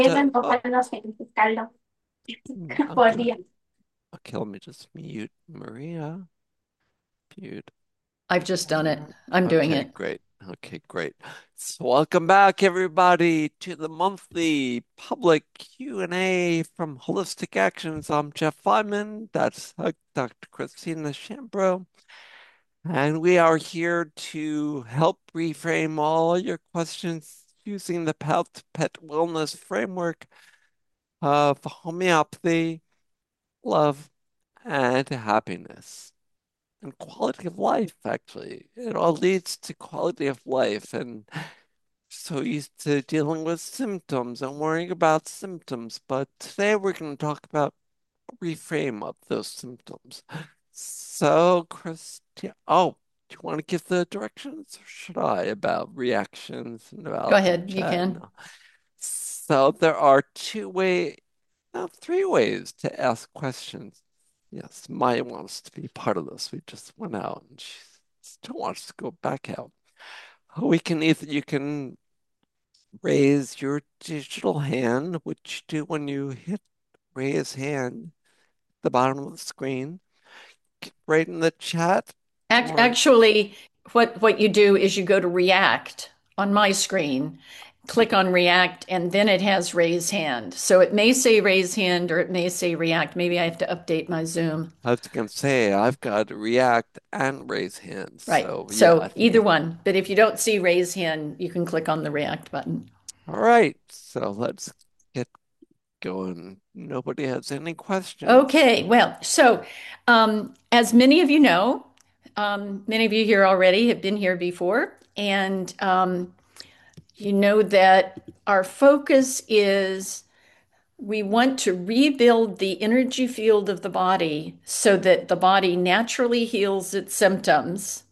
Oh, Por okay. día. Okay, let me just mute Maria. Mute. I've just done it. I'm doing Okay, it. great. Okay, great. So welcome back, everybody, to the monthly public Q&A from Holistic Actions. I'm Jeff Feynman. That's Dr. Christina Shambro. And we are here to help reframe all your questions using the Path to Pet Wellness framework of homeopathy, love, and happiness. And quality of life, actually. It all leads to quality of life. And so used to dealing with symptoms and worrying about symptoms. But today we're going to talk about a reframe of those symptoms. So, Christian, do you want to give the directions or should I about reactions and Go about the ahead. You chat? can. No. So there are three ways to ask questions. Yes, Maya wants to be part of this. We just went out and she still wants to go back out. You can raise your digital hand, which you do when you hit raise hand at the bottom of the screen, right in the chat, or Actually, what you do is you go to React on my screen, click on React, and then it has raise hand. So it may say raise hand or it may say React. Maybe I have to update my Zoom. I was gonna say I've got to react and raise hands. Right. So yeah, I So think either one. But if you don't see raise hand, you can click on the React button. all right. So let's get going. Nobody has any questions. Okay, well, so as many of you know, many of you here already have been here before, and you know that our focus is we want to rebuild the energy field of the body so that the body naturally heals its symptoms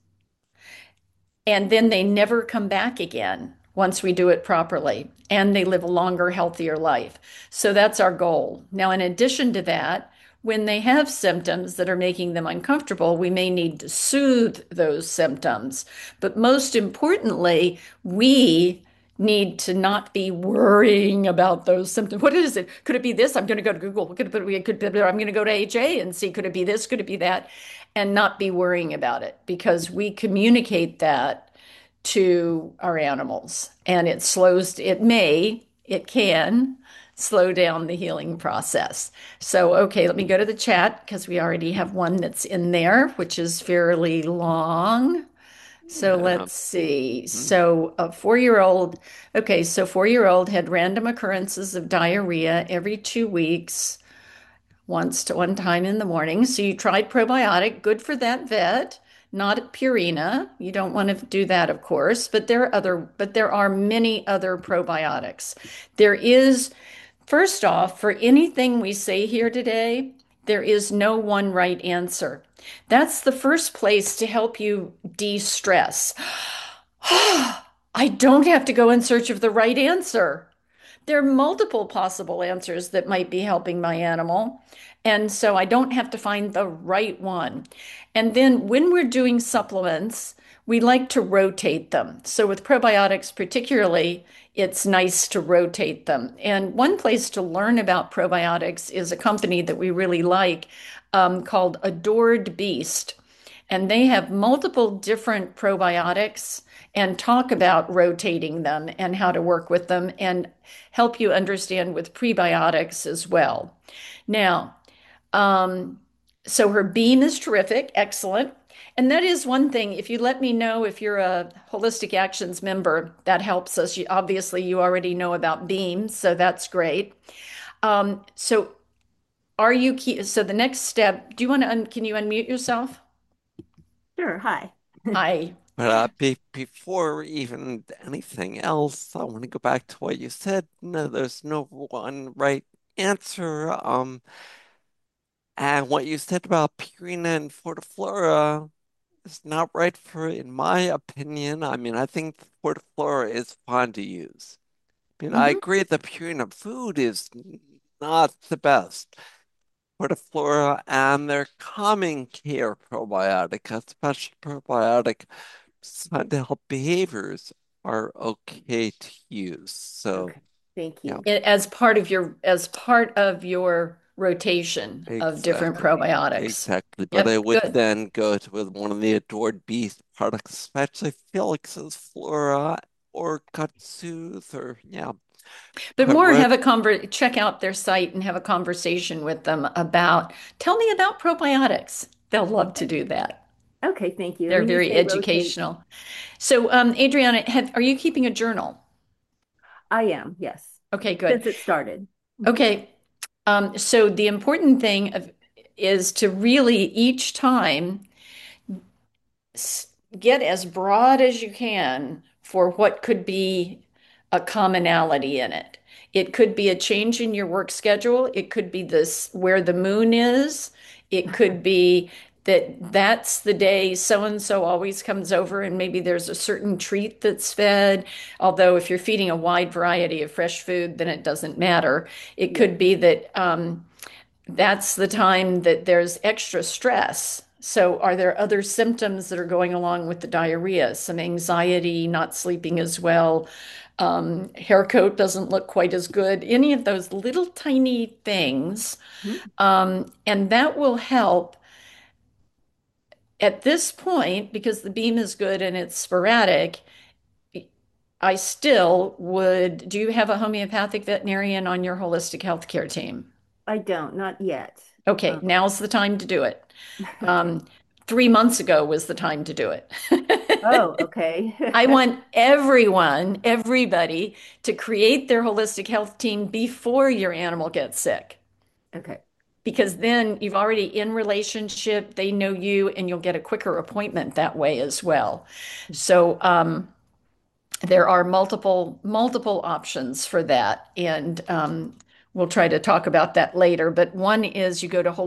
and then they never come back again once we do it properly and they live a longer, healthier life. So that's our goal. Now, in addition to that, when they have symptoms that are making them uncomfortable, we may need to soothe those symptoms. But most importantly, we need to not be worrying about those symptoms. What is it? Could it be this? I'm going to go to Google. I'm going to go to AJ and see, could it be this? Could it be that? And not be worrying about it because we communicate that to our animals and it can slow down the healing process. So, okay, let me go to the chat because we already have one that's in there, which is fairly long. So Yeah. let's see. Mhm. So a 4-year-old, okay, so 4-year-old had random occurrences of diarrhea every 2 weeks, once to one time in the morning. So you tried probiotic, good for that vet, not Purina. You don't want to do that, of course, but there are many other probiotics. There is, first off, for anything we say here today, there is no one right answer. That's the first place to help you de-stress. I don't have to go in search of the right answer. There are multiple possible answers that might be helping my animal. And so I don't have to find the right one. And then when we're doing supplements, we like to rotate them. So with probiotics, particularly, it's nice to rotate them. And one place to learn about probiotics is a company that we really like called Adored Beast. And they have multiple different probiotics and talk about rotating them and how to work with them and help you understand with prebiotics as well. Now, um, so her beam is terrific, excellent. And that is one thing. If you let me know if you're a Holistic Actions member, that helps us. Obviously, you already know about beams, so that's great. So so the next step, do you want to, can you unmute yourself? Sure. Hi. Hi. But before even anything else, I want to go back to what you said. No, there's no one right answer. And what you said about Purina and Fortiflora is not right in my opinion. I mean, I think Fortiflora is fun to use. I mean, I Mhm. agree the Purina food is not the best. Fortiflora and their Calming Care probiotic, a special probiotic designed to help behaviors, are okay to use. So, Okay. Thank Yeah, you. as part of your rotation of different exactly. probiotics. Exactly. But I Yep, would good. then go to with one of the Adored Beast products, especially Felix's Flora or Kutsuth or yeah. But But more what have a check out their site and have a conversation with them about, tell me about probiotics. They'll love to do that. Okay, thank you. And They're when you very say rotate, educational. So, Adriana, are you keeping a journal? I am, yes, Okay, good. since it started. Okay. So the important thing is to really each time get as broad as you can for what could be a commonality in it. It could be a change in your work schedule. It could be this where the moon is. It could be that that's the day so and so always comes over, and maybe there's a certain treat that's fed. Although, if you're feeding a wide variety of fresh food, then it doesn't matter. It Yes. could be that that's the time that there's extra stress. So, are there other symptoms that are going along with the diarrhea? Some anxiety, not sleeping as well, hair coat doesn't look quite as good, any of those little tiny things. Mhm. And that will help at this point because the beam is good and it's sporadic. I still would. Do you have a homeopathic veterinarian on your holistic healthcare team? I don't, not yet. Okay, Um, now's the time to do it. okay. 3 months ago was the time to do it. Oh, okay. I want everyone, everybody to create their holistic health team before your animal gets sick. Okay. Because then you've already in relationship, they know you, and you'll get a quicker appointment that way as well. So there are multiple options for that, and we'll try to talk about that later. But one is you go to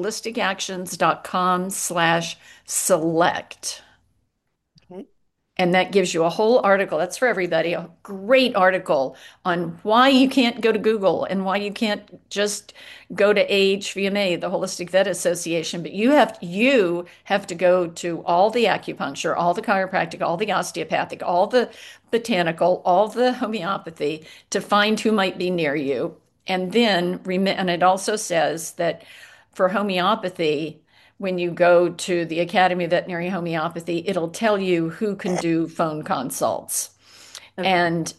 holisticactions.com/select. Okay. And that gives you a whole article. That's for everybody. A great article on why you can't go to Google and why you can't just go to AHVMA, the Holistic Vet Association, but you have to go to all the acupuncture, all the chiropractic, all the osteopathic, all the botanical, all the homeopathy to find who might be near you. And then, and it also says that for homeopathy, when you go to the Academy of Veterinary Homeopathy, it'll tell you who can do phone consults. Okay. And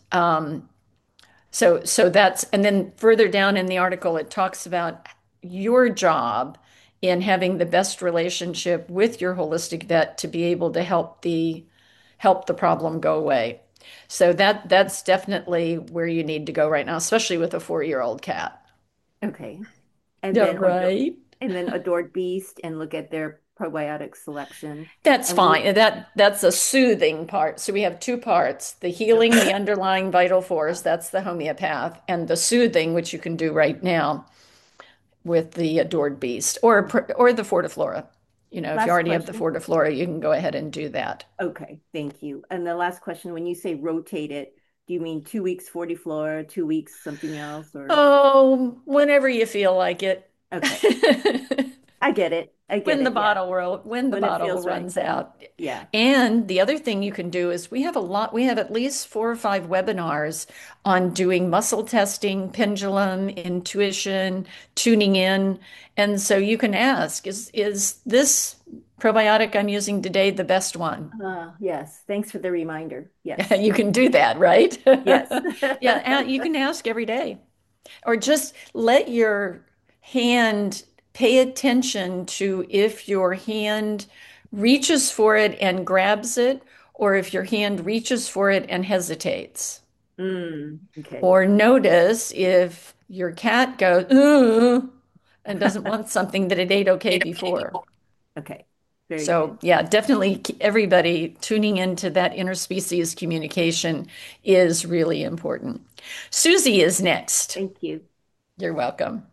so that's, and then further down in the article, it talks about your job in having the best relationship with your holistic vet to be able to help the problem go away. So that's definitely where you need to go right now, especially with a 4-year-old cat. Okay. And Yeah, then right. Adored Beast and look at their probiotic selection. That's And we fine. That's a soothing part. So we have two parts, the healing, the underlying vital force, that's the homeopath, and the soothing, which you can do right now with the Adored Beast or the Fortiflora. If you last already have the question. Fortiflora, you can go ahead and do that. Okay, thank you. And the last question, when you say rotate it, do you mean 2 weeks 40 flora, 2 weeks something else, or Oh, whenever you feel like it. okay. I get it. I get When the it. Yeah. When it bottle feels right. runs out. Yeah. And the other thing you can do is we have at least 4 or 5 webinars on doing muscle testing, pendulum, intuition, tuning in. And so you can ask, is this probiotic I'm using today the best one? Yes. Thanks for the reminder. Yes. You can do that, right? Yes. Yeah, you can ask every day. Or just let your hand pay attention to if your hand reaches for it and grabs it, or if your hand reaches for it and hesitates. Okay. Or notice if your cat goes, ooh, and doesn't want something that it ate okay before. Okay. Very good. So, yeah, definitely everybody tuning into that interspecies communication is really important. Susie is next. Thank you. You're welcome.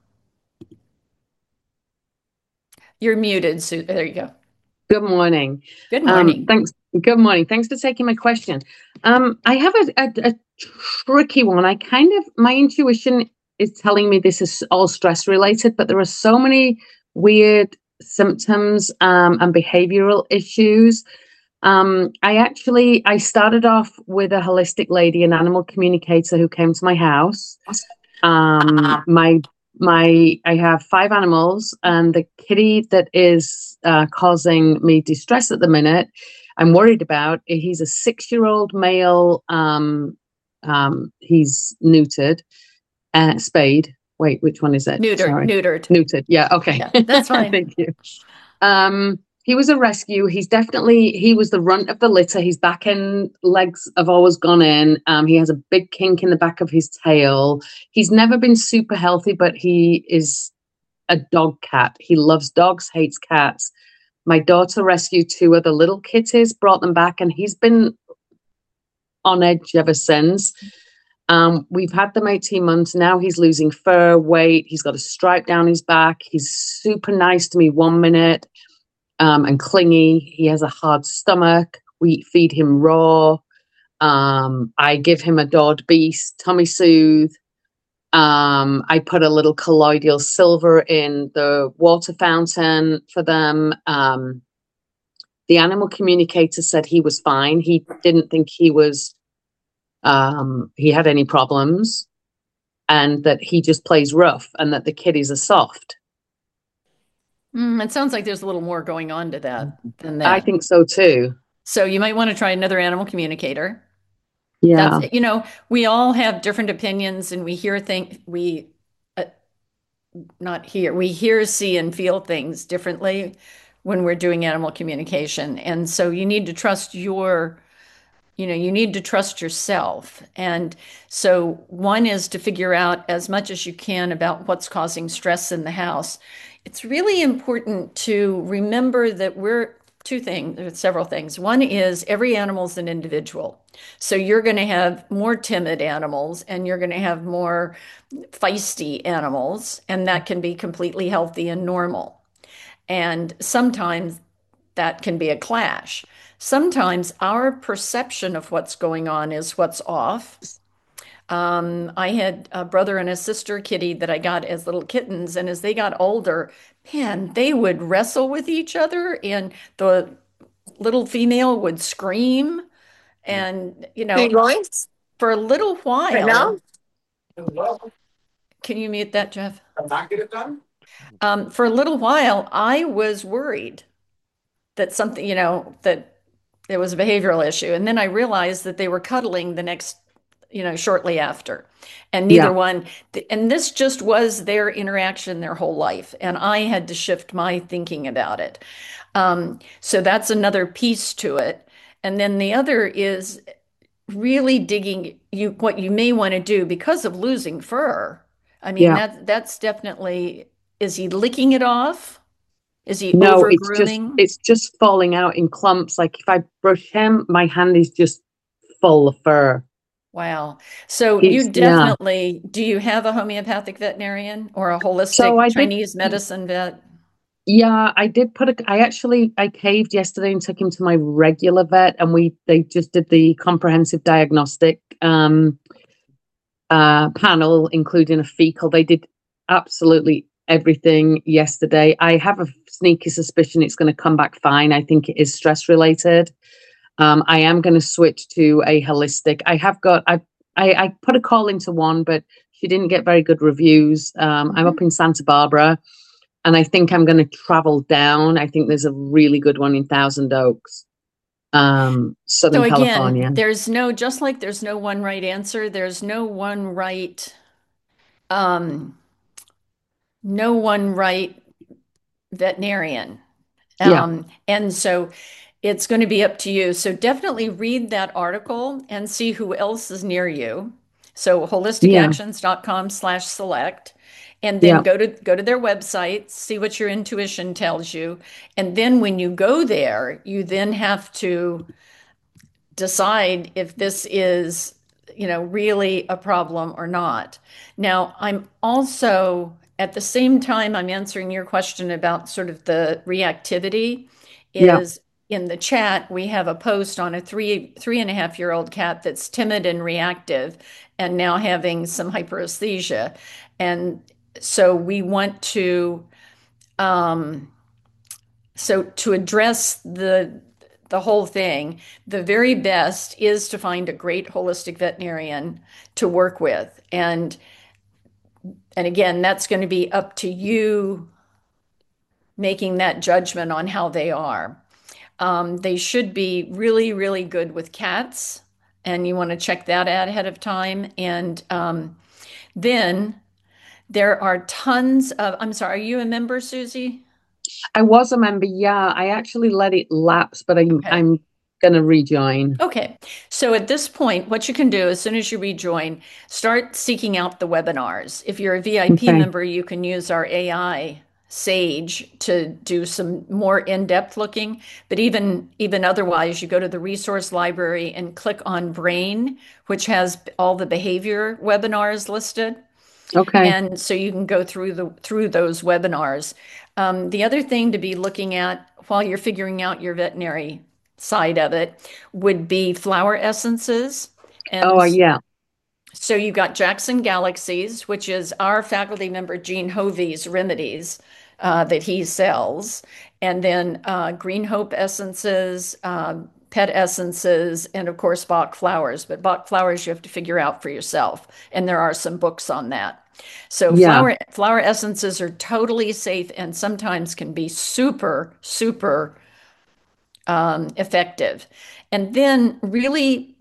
You're muted, Sue. There you go. Good morning. Good morning. Thanks. Good morning. Thanks for taking my question. I have a tricky one. My intuition is telling me this is all stress related, but there are so many weird symptoms and behavioral issues. I started off with a holistic lady, an animal communicator who came to my house. I have 5 animals, and the kitty that is causing me distress at the minute, I'm worried about. He's a 6-year-old male. He's neutered, spayed. Wait, which one is it? Sorry. Neutered. Yeah. Okay. Yeah, that's fine. Thank you. He was a rescue. He was the runt of the litter. His back end legs have always gone in. He has a big kink in the back of his tail. He's never been super healthy, but he is a dog cat. He loves dogs, hates cats. My daughter rescued 2 other little kitties, brought them back, and he's been on edge ever since. We've had them 18 months. Now he's losing fur, weight. He's got a stripe down his back. He's super nice to me 1 minute. And clingy. He has a hard stomach. We feed him raw. I give him Adored Beast, Tummy Soothe. I put a little colloidal silver in the water fountain for them. The animal communicator said he was fine. He didn't think he had any problems, and that he just plays rough, and that the kitties are soft. It sounds like there's a little more going on to that than that. I think so too. So you might want to try another animal communicator. Yeah. We all have different opinions, and we hear things, we hear, see, and feel things differently when we're doing animal communication. And so you need to trust yourself. And so one is to figure out as much as you can about what's causing stress in the house. It's really important to remember that there's several things. One is every animal is an individual. So you're going to have more timid animals, and you're going to have more feisty animals, and that can be completely healthy and normal. And sometimes that can be a clash. Sometimes our perception of what's going on is what's off. I had a brother and a sister kitty that I got as little kittens, and as they got older, man, they would wrestle with each other, and the little female would scream, and for a little Right now? while. Can you mute that, Jeff? Not get it done. For a little while, I was worried that something, that there was a behavioral issue, and then I realized that they were cuddling the next, shortly after, and neither one, and this just was their interaction their whole life, and I had to shift my thinking about it. So that's another piece to it. And then the other is really digging what you may want to do because of losing fur. I mean, that's definitely, is he licking it off? Is he over grooming? It's just falling out in clumps. Like if I brush him, my hand is just full of fur. Wow. So you definitely, do you have a homeopathic veterinarian or a holistic Chinese medicine vet? Yeah, I did I caved yesterday and took him to my regular vet, and they just did the comprehensive diagnostic panel, including a fecal. They did absolutely everything yesterday. I have a sneaky suspicion it's going to come back fine. I think it is stress related. I am going to switch to a holistic. I put a call into one, but she didn't get very good reviews. I'm up in Santa Barbara, and I think I'm going to travel down. I think there's a really good one in Thousand Oaks, Southern California. Just like there's no one right answer, there's no one right veterinarian. And so it's going to be up to you. So definitely read that article and see who else is near you. So holisticactions.com/select, and then go to their website, see what your intuition tells you. And then when you go there, you then have to decide if this is, really a problem or not. Now, I'm also, at the same time, I'm answering your question about sort of the reactivity in the chat. We have a post on a 3.5-year-old cat that's timid and reactive and now having some hyperesthesia. And so we want to, to address the whole thing, the very best is to find a great holistic veterinarian to work with. And again, that's going to be up to you making that judgment on how they are. They should be really, really good with cats, and you want to check that out ahead of time. And then there are tons of, I'm sorry, are you a member, Susie? I was a member, yeah. I actually let it lapse, but Okay. I'm gonna rejoin. Okay. So at this point, what you can do as soon as you rejoin, start seeking out the webinars. If you're a VIP Okay. member, you can use our AI Sage to do some more in-depth looking. But even otherwise, you go to the resource library and click on Brain, which has all the behavior webinars listed. Okay. And so you can go through those webinars. The other thing to be looking at while you're figuring out your veterinary side of it would be flower essences. Oh, And yeah. so you've got Jackson Galaxies, which is our faculty member Gene Hovey's remedies that he sells, and then Green Hope essences, pet essences, and of course Bach flowers. But Bach flowers you have to figure out for yourself, and there are some books on that. So Yeah. flower essences are totally safe and sometimes can be super, super effective. And then really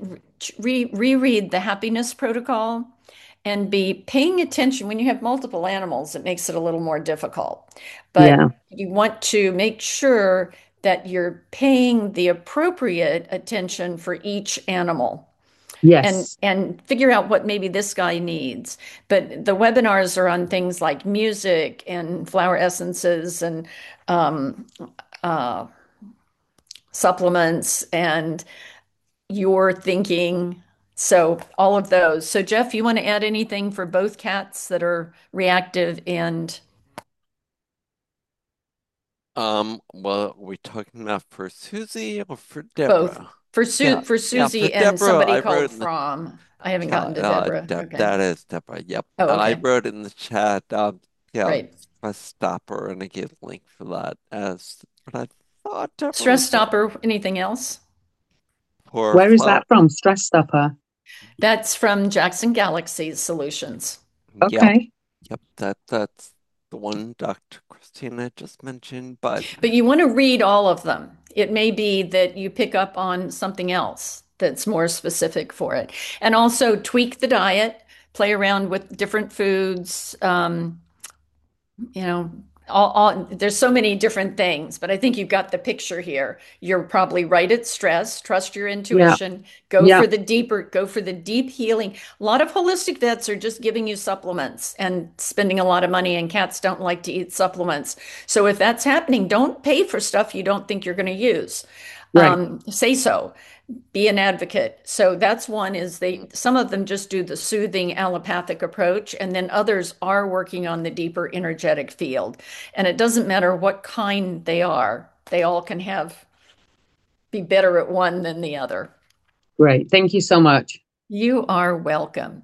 reread the happiness protocol and be paying attention. When you have multiple animals, it makes it a little more difficult. But Yeah. you want to make sure that you're paying the appropriate attention for each animal Yes. and figure out what maybe this guy needs. But the webinars are on things like music and flower essences and um, uh, supplements and your thinking. So all of those. So Jeff, you want to add anything for both cats that are reactive and Well, are we talking about for Susie or for both? Deborah? For Yeah, for yeah, for Susie and Deborah, somebody I called wrote in the From. I haven't yeah, gotten to Deborah. Okay. that is Deborah. Yep, Oh, I okay. wrote in the chat. Yeah, Right. press stopper, and I gave a link for that as. But I thought Deborah Stress was the stopper, anything else? for Where is flower. that from? Stress Stopper. That's from Jackson Galaxy Solutions. Yep, Okay. yep. That's the one Dr. Christina just mentioned. But But you want to read all of them. It may be that you pick up on something else that's more specific for it. And also tweak the diet, play around with different foods. You know, there's so many different things, but I think you've got the picture here. You're probably right at stress, trust your Yeah. intuition, Yeah. go for the deep healing. A lot of holistic vets are just giving you supplements and spending a lot of money, and cats don't like to eat supplements. So if that's happening, don't pay for stuff you don't think you're going to use. Right. Say so, be an advocate. So that's one is some of them just do the soothing allopathic approach, and then others are working on the deeper energetic field. And it doesn't matter what kind they are, they all can be better at one than the other. Great. Thank you so much. You are welcome.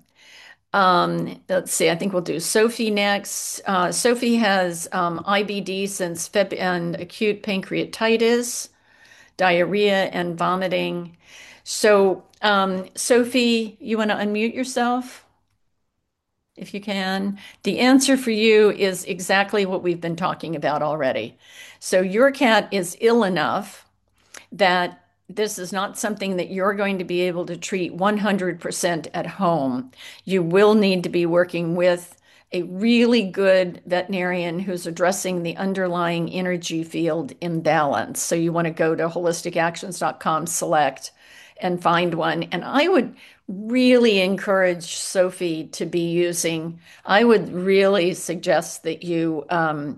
Let's see, I think we'll do Sophie next. Sophie has IBD since Feb and acute pancreatitis, diarrhea, and vomiting. So, Sophie, you want to unmute yourself if you can? The answer for you is exactly what we've been talking about already. So, your cat is ill enough that this is not something that you're going to be able to treat 100% at home. You will need to be working with a really good veterinarian who's addressing the underlying energy field imbalance. So you want to go to holisticactions.com, select, and find one. And I would really encourage Sophie to be using, I would really suggest that you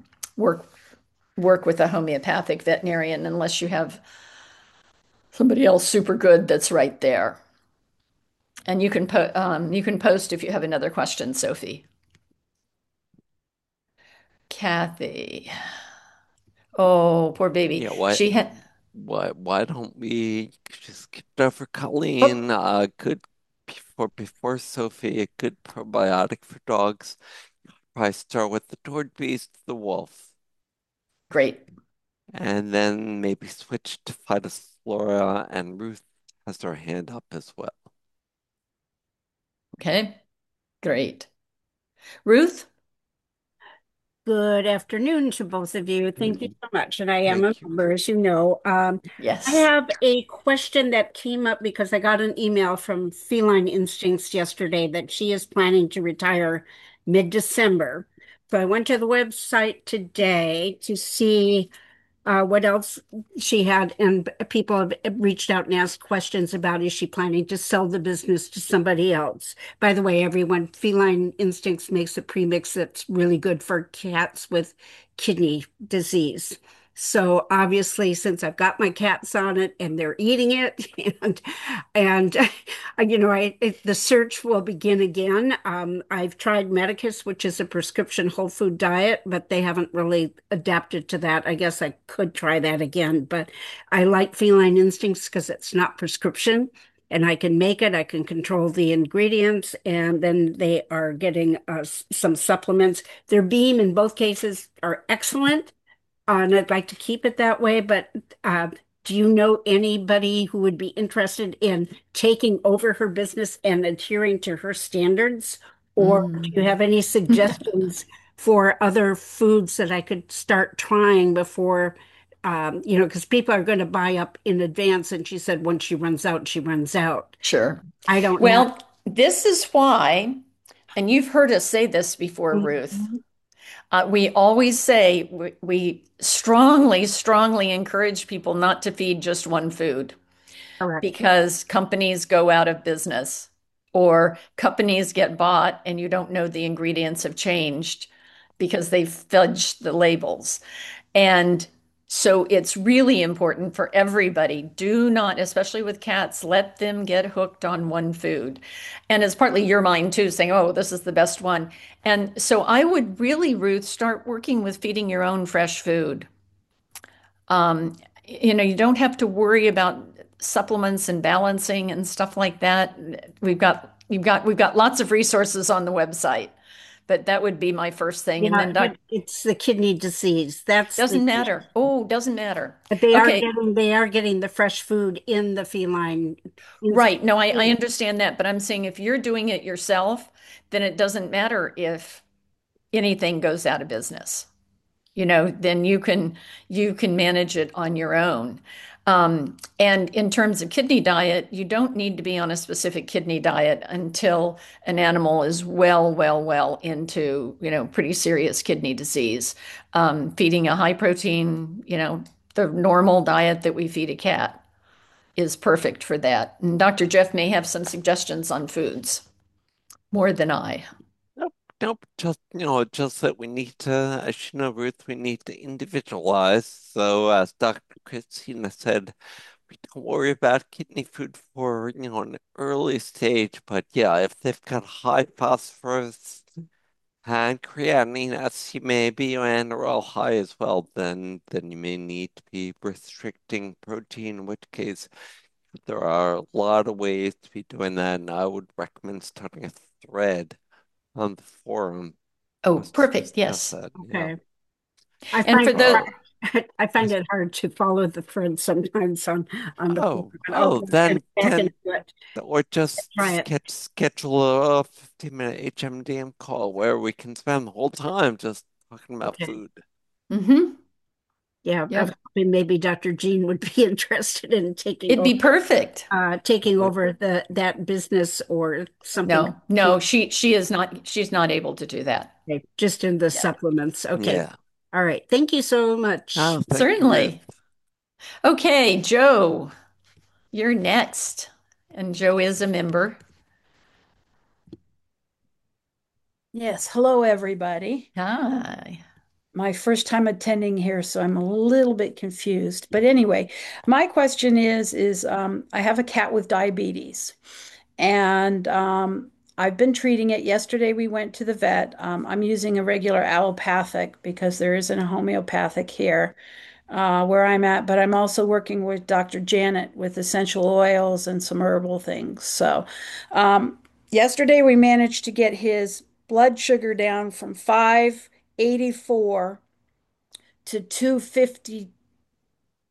work with a homeopathic veterinarian unless you have somebody else super good that's right there. And you can post if you have another question, Sophie. Kathy. Oh, poor baby. yeah, what? She had Why don't we just skip over oh, Colleen? Good before Sophie, a good probiotic for dogs. Probably start with the Tortoise, the wolf. great. and then maybe switch to Phytophthora, and Ruth has her hand up as well. Okay, great. Ruth? Good afternoon to both of you. Thank you so much. And I am a Thank you. member, as you know. I Yes. have a question that came up because I got an email from Feline Instincts yesterday that she is planning to retire mid-December. So I went to the website today to see what else she had, and people have reached out and asked questions about is she planning to sell the business to somebody else? By the way, everyone, Feline Instincts makes a premix that's really good for cats with kidney disease. So obviously, since I've got my cats on it and they're eating it, and the search will begin again. I've tried Medicus, which is a prescription whole food diet, but they haven't really adapted to that. I guess I could try that again, but I like Feline Instincts because it's not prescription and I can make it. I can control the ingredients, and then they are getting some supplements. Their Beam in both cases are excellent, and I'd like to keep it that way. But uh, do you know anybody who would be interested in taking over her business and adhering to her standards? Or do you Mm. have any suggestions for other foods that I could start trying before, because people are going to buy up in advance. And she said once she runs out, she runs out. Sure. I don't know. Well, this is why, and you've heard us say this before, Ruth. Mhm. We always say we strongly, strongly encourage people not to feed just one food Correct. because companies go out of business or companies get bought and you don't know the ingredients have changed because they fudged the labels. And so it's really important for everybody. Do not, especially with cats, let them get hooked on one food. And it's partly your mind too, saying, oh, this is the best one. And so I would really, Ruth, start working with feeding your own fresh food. You don't have to worry about supplements and balancing and stuff like that. We've got lots of resources on the website, but that would be my first thing. And Yeah, then but it's the kidney disease. That's the doesn't matter. Oh, doesn't matter. But Okay, they are getting the fresh food in the feline. right. No, I understand that, but I'm saying if you're doing it yourself, then it doesn't matter if anything goes out of business. Then you can manage it on your own. And in terms of kidney diet, you don't need to be on a specific kidney diet until an animal is well, well, well into, pretty serious kidney disease. Feeding a high protein, the normal diet that we feed a cat is perfect for that. And Dr. Jeff may have some suggestions on foods, more than I. Nope, nope. Just that we need to, as you know, Ruth, we need to individualize. So, as Dr. Christina said, we don't worry about kidney food for, an early stage. But yeah, if they've got high phosphorus and creatinine, as you may be, and are all high as well, then you may need to be restricting protein, in which case there are a lot of ways to be doing that, and I would recommend starting a thread on the forum Oh, just to perfect. discuss Yes. that. Yeah. Okay. I And find for it the, Oh, hard, I find it hard to follow the thread sometimes on the phone. oh, But I'll oh, go then, back and then, do it. or just Try it. schedule a 15-minute HMDM call where we can spend the whole time just talking about Okay. food. mhm. Yeah, I was Yep. hoping maybe Dr. Jean would be interested in It'd be perfect. taking Would over that business or something. No, no, she is not, she's not able to do that. Okay, just in the Yeah. supplements. Okay. Yeah. All right. Thank you so much. Oh, thank you, Ruth. Certainly. Okay, Joe, you're next. And Joe is a member. Yes, hello everybody. Hi. My first time attending here, so I'm a little bit confused. But anyway, my question is I have a cat with diabetes, and I've been treating it. Yesterday we went to the vet. I'm using a regular allopathic because there isn't a homeopathic here where I'm at, but I'm also working with Dr. Janet with essential oils and some herbal things. So, yesterday we managed to get his blood sugar down from 584 to 250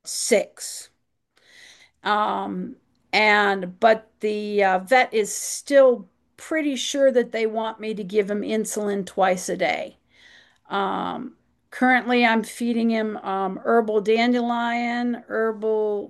6. Um, but the vet is still pretty sure that they want me to give him insulin twice a day. Um, Currently, I'm feeding him herbal dandelion, herbal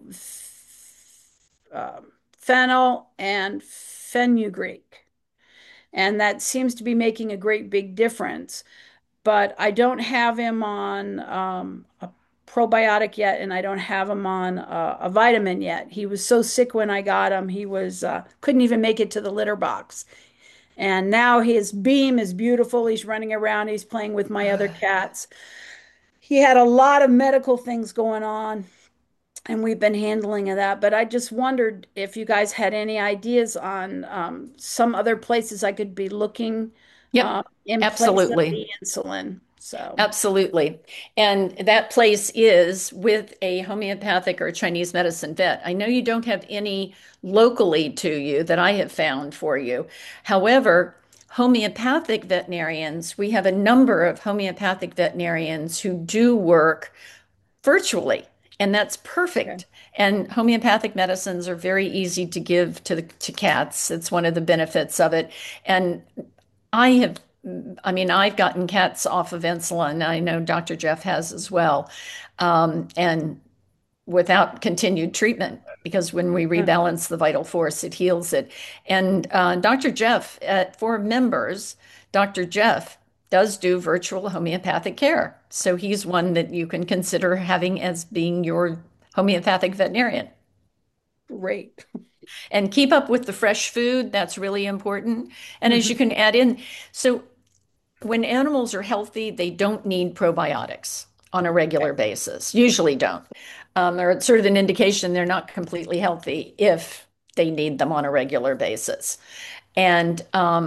fennel, and fenugreek. And that seems to be making a great big difference. But I don't have him on a probiotic yet, and I don't have him on a vitamin yet. He was so sick when I got him, he was couldn't even make it to the litter box. And now his beam is beautiful. He's running around, he's playing with my other cats. He had a lot of medical things going on, and we've been handling that. But I just wondered if you guys had any ideas on some other places I could be looking Yep, in place of absolutely. the insulin. So, Absolutely. And that place is with a homeopathic or Chinese medicine vet. I know you don't have any locally to you that I have found for you. However, homeopathic veterinarians, we have a number of homeopathic veterinarians who do work virtually, and that's perfect. okay. And homeopathic medicines are very easy to give to cats. It's one of the benefits of it. And I have, I mean, I've gotten cats off of insulin. I know Dr. Jeff has as well. And without continued treatment, because when we rebalance the vital force, it heals it. And Dr. Jeff, for members, Dr. Jeff does do virtual homeopathic care. So he's one that you can consider having as being your homeopathic veterinarian. Great. And keep up with the fresh food. That's really important. And as you Mhm. can add in, so when animals are healthy, they don't need probiotics on a regular basis, usually don't. Or it's sort of an indication they're not completely healthy if they need them on a regular basis. And,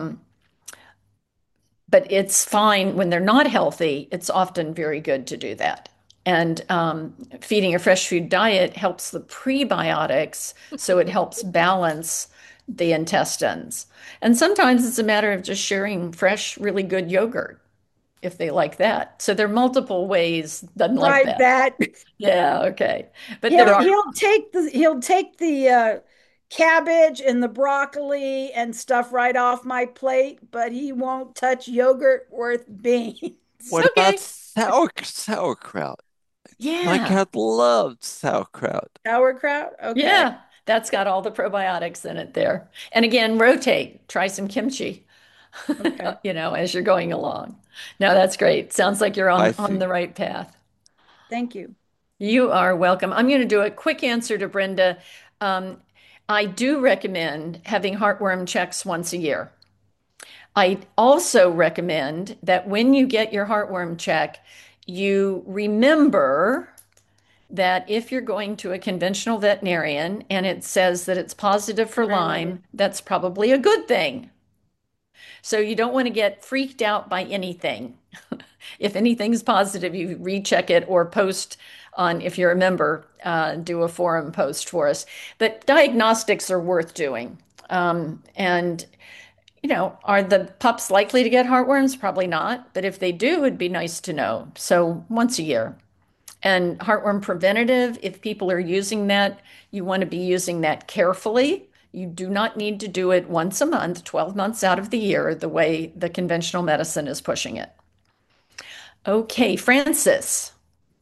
but it's fine when they're not healthy, it's often very good to do that. And feeding a fresh food diet helps the prebiotics, so it helps balance the intestines. And sometimes it's a matter of just sharing fresh, really good yogurt if they like that. So there are multiple ways, doesn't like Tried that. that. Yeah, okay. But there are, He'll take the cabbage and the broccoli and stuff right off my plate, but he won't touch yogurt worth beans. What about okay. sauerkraut? My Yeah. cat loves sauerkraut. Sauerkraut? Okay. Yeah. That's got all the probiotics in it there. And again, rotate, try some kimchi, Okay. as you're going along. No, that's great. Sounds like you're I on see. the right path. Thank you. You are welcome. I'm going to do a quick answer to Brenda. Um, I do recommend having heartworm checks once a year. I also recommend that when you get your heartworm check, you remember that if you're going to a conventional veterinarian and it says that it's positive for Right. Lyme, that's probably a good thing. So you don't want to get freaked out by anything. If anything's positive, you recheck it or post on, if you're a member, do a forum post for us. But diagnostics are worth doing. And are the pups likely to get heartworms? Probably not. But if they do, it'd be nice to know. So once a year. And heartworm preventative, if people are using that, you want to be using that carefully. You do not need to do it once a month, 12 months out of the year, the way the conventional medicine is pushing it. Okay, Francis.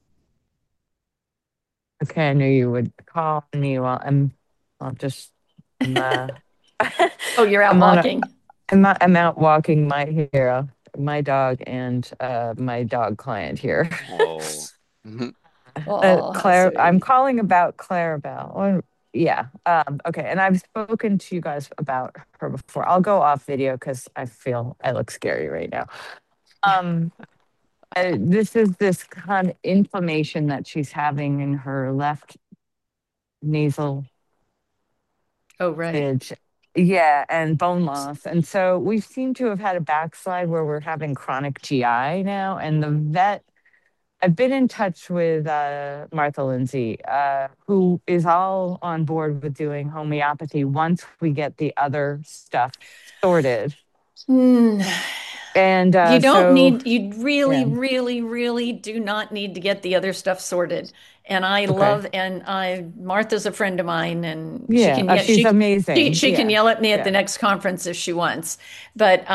Okay, I knew you would call me while I'll just, I'm, Oh, you're out I'm on a, walking. I'm out walking my hero, my dog, and my dog client here. Whoa. Mhm. Oh, how Claire, I'm sweet. calling about Clarabelle. Yeah. Okay. And I've spoken to you guys about her before. I'll go off video because I feel I look scary right now. Um, this is this kind of inflammation that she's having in her left nasal Oh, right. ridge. Yeah, and bone loss. And so we seem to have had a backslide where we're having chronic GI now. And the vet, I've been in touch with Martha Lindsay, who is all on board with doing homeopathy once we get the other stuff sorted. Hmm. And You don't so, need, you really, yeah, really, really do not need to get the other stuff sorted. And I okay. love, and Martha's a friend of mine, and she Yeah, can, yeah, she's amazing. she can Yeah, yell at me at the yeah. next conference if she wants. But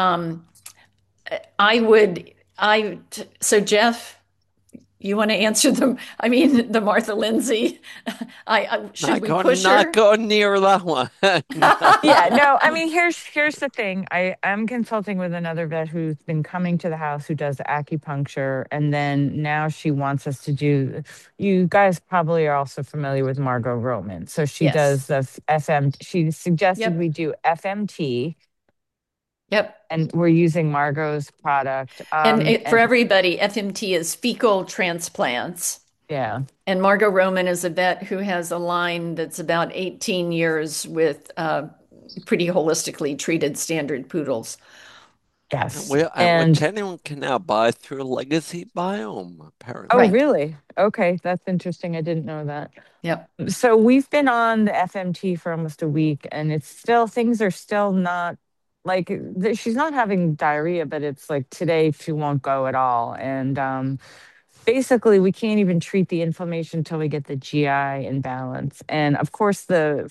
I would, so Jeff, you want to answer them? I mean, the Martha Lindsay. Should we push not her? go near that one. Yeah, no, I mean, here's the thing. I'm consulting with another vet who's been coming to the house who does acupuncture, and then now she wants us to do. You guys probably are also familiar with Margot Roman. So she Yes. does the FM. She suggested Yep. we do FMT, Yep. and we're using Margot's product. And for And everybody, FMT is fecal transplants. yeah, And Margot Roman is a vet who has a line that's about 18 years with pretty holistically treated standard poodles. yes, Which and anyone can now buy through Legacy Biome, oh, apparently. Right. really? Okay, that's interesting. I didn't know that. Yep. So we've been on the FMT for almost a week, and it's still things are still not like she's not having diarrhea, but it's like today she won't go at all, and basically we can't even treat the inflammation until we get the GI in balance. And of course,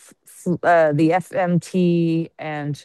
the FMT and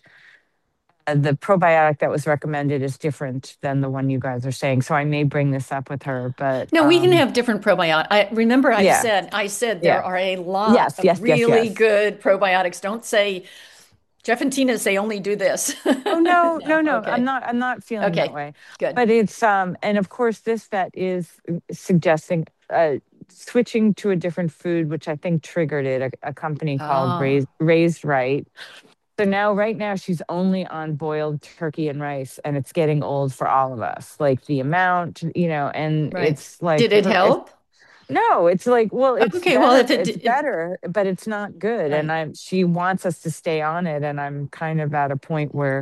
the probiotic that was recommended is different than the one you guys are saying. So I may bring this up with her, but No, we can have different probiotics. I remember yeah, I said there yeah, are a lot yes, of yes, yes, really yes. good probiotics. Don't say Jeff and Tina say only do this. Oh no, No, no, no. okay. I'm not feeling that Okay. way. Good. But it's and of course this vet is suggesting switching to a different food, which I think triggered it, a company called Ah, Raised Right. So now right now she's only on boiled turkey and rice, and it's getting old for all of us. Like the amount, and right. it's like Did it help? no, it's like, well, Okay, well, if it's better, but it's not good. And right. she wants us to stay on it. And I'm kind of at a point where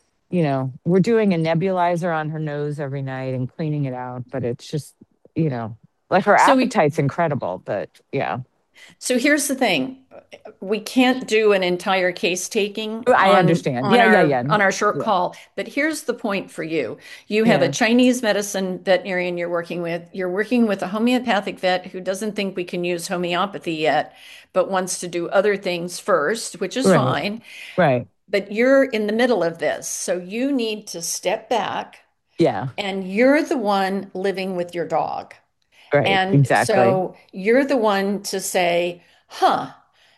we're doing a nebulizer on her nose every night and cleaning it out, but it's just, like her So appetite's incredible, but yeah. So here's the thing. We can't do an entire case taking I understand. Yeah, yeah, yeah. on our short Yeah, call, but here's the point for you. You have a yeah, Chinese medicine veterinarian you're working with. You're working with a homeopathic vet who doesn't think we can use homeopathy yet, but wants to do other things first, which is right, fine. right. But you're in the middle of this, so you need to step back Yeah, and you're the one living with your dog. right, And exactly. so you're the one to say, huh,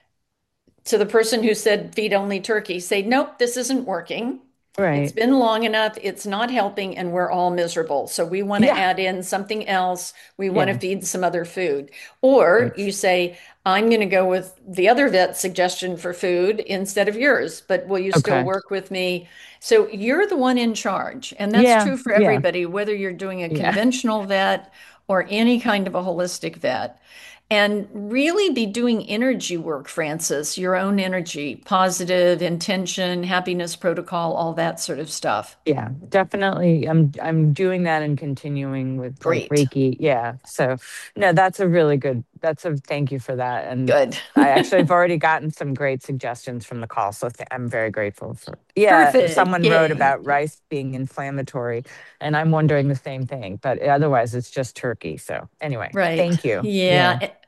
to the person who said feed only turkey, say, nope, this isn't working. It's Right. been long enough, it's not helping, and we're all miserable. So we want to Yeah, add in something else. We want to yeah. feed some other food. Or Right. you say, I'm going to go with the other vet's suggestion for food instead of yours, but will you still Okay. work with me? So you're the one in charge. And that's Yeah, true for yeah, everybody, whether you're doing a yeah. conventional vet or any kind of a holistic vet. And really be doing energy work, Francis, your own energy, positive intention, happiness protocol, all that sort of stuff. Yeah, definitely. I'm doing that and continuing with like Great. Reiki. Yeah. So no, that's a thank you for that. And Good. I actually have already gotten some great suggestions from the call. So I'm very grateful for yeah, Perfect. someone wrote Yay. about rice being inflammatory, and I'm wondering the same thing, but otherwise it's just turkey. So anyway, Right. thank you. Yeah. Yeah.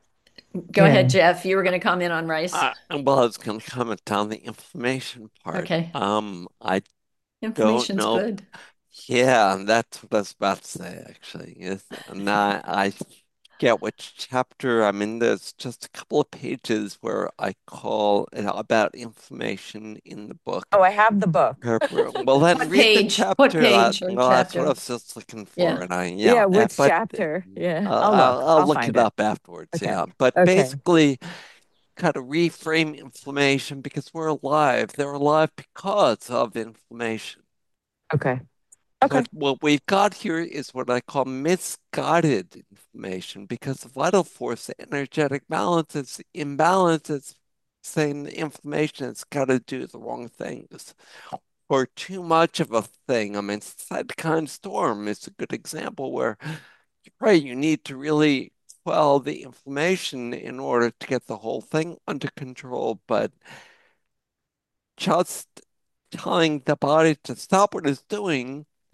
Go Yeah. ahead, Jeff. You were going to comment on rice. Well, I was going to comment on the inflammation part. Okay. I don't Inflammation's know. good. Yeah, that's what I was about to say, actually. Yes, and I forget which chapter I'm in. There's just a couple of pages where I call it about inflammation in the book. Oh, I have the book. Well, then What read the page? What chapter. page or Well, that's what I chapter? was just looking for, Yeah. and Yeah, which but chapter? Yeah. I'll I'll, look. I'll I'll look find it it. up afterwards. Okay. Yeah, but Okay. basically, kind of reframe inflammation because we're alive. They're alive because of inflammation. Okay. Okay. But what we've got here is what I call misguided inflammation because the vital force, the energetic balance is imbalanced. It's saying the inflammation has got to do the wrong things or too much of a thing. I mean, cytokine storm is a good example where, right, you need to really quell the inflammation in order to get the whole thing under control, but just telling the body to stop what it's doing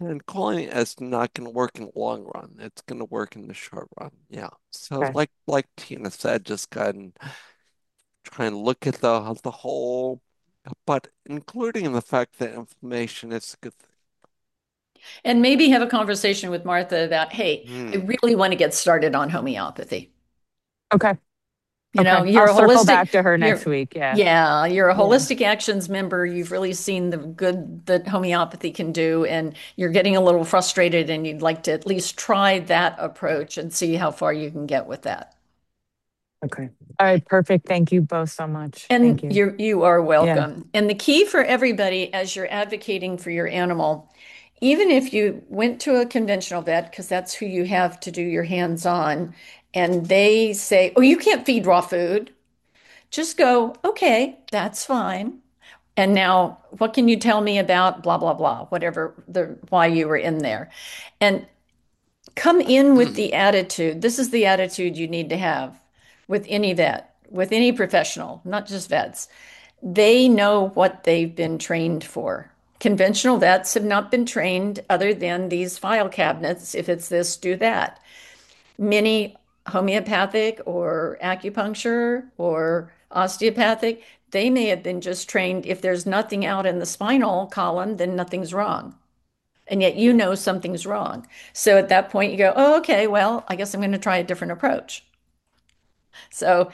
And calling it is not going to work in the long run. It's going to work in the short run. Yeah. So Okay. like Tina said, just go ahead and try and look at the whole, but including the fact that inflammation is a good And maybe have a conversation with Martha about, hey, I thing. really want to get started on homeopathy. Okay. You know, Okay. I'll circle back to her you're, next week. Yeah. yeah, you're a Yeah. holistic actions member. You've really seen the good that homeopathy can do, and you're getting a little frustrated, and you'd like to at least try that approach and see how far you can get with that. Okay. All right. Perfect. Thank you both so much. Thank And you. you are Yeah. welcome. And the key for everybody as you're advocating for your animal, even if you went to a conventional vet, because that's who you have to do your hands-on, and they say, "Oh, you can't feed raw food." Just go, "Okay, that's fine. And now what can you tell me about blah blah blah, whatever the why you were in there." And come in with the attitude. This is the attitude you need to have with any vet, with any professional, not just vets. They know what they've been trained for. Conventional vets have not been trained other than these file cabinets. If it's this, do that. Many homeopathic or acupuncture or osteopathic, they may have been just trained if there's nothing out in the spinal column, then nothing's wrong. And yet you know something's wrong. So at that point, you go, oh, okay, well, I guess I'm going to try a different approach. So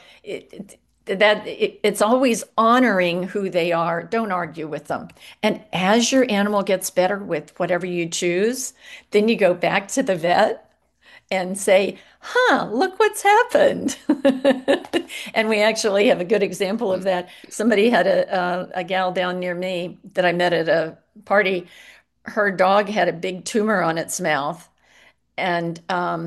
it's always honoring who they are. Don't argue with them. And as your animal gets better with whatever you choose, then you go back to the vet and say, huh, look what's happened. And we actually have a good example of that. Somebody had a gal down near me that I met at a party. Her dog had a big tumor on its mouth, and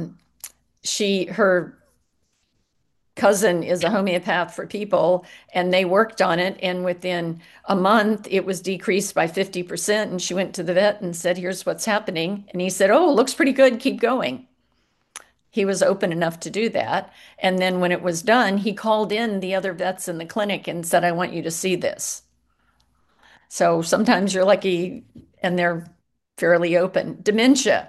her cousin is a homeopath for people, and they worked on it, and within a month it was decreased by 50%. And she went to the vet and said, here's what's happening. And he said, oh, looks pretty good, keep going. He was open enough to do that. And then when it was done, he called in the other vets in the clinic and said, I want you to see this. So sometimes you're lucky and they're fairly open. Dementia.